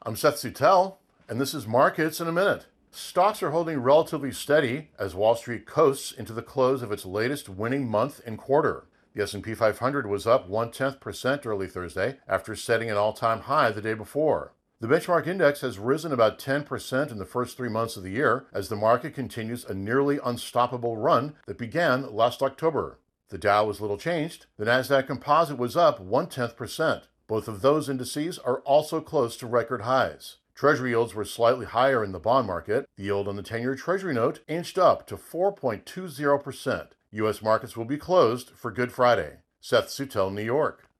I'm Seth Sutel, and this is Markets in a Minute. Stocks are holding relatively steady as Wall Street coasts into the close of its latest winning month and quarter. The S&P 500 was up 0.1% early Thursday after setting an all-time high the day before. The benchmark index has risen about 10% in the first 3 months of the year as the market continues a nearly unstoppable run that began last October. The Dow was little changed. The Nasdaq Composite was up 0.1%. Both of those indices are also close to record highs. Treasury yields were slightly higher in the bond market. The yield on the 10-year Treasury note inched up to 4.20%. U.S. markets will be closed for Good Friday. Seth Sutel, New York.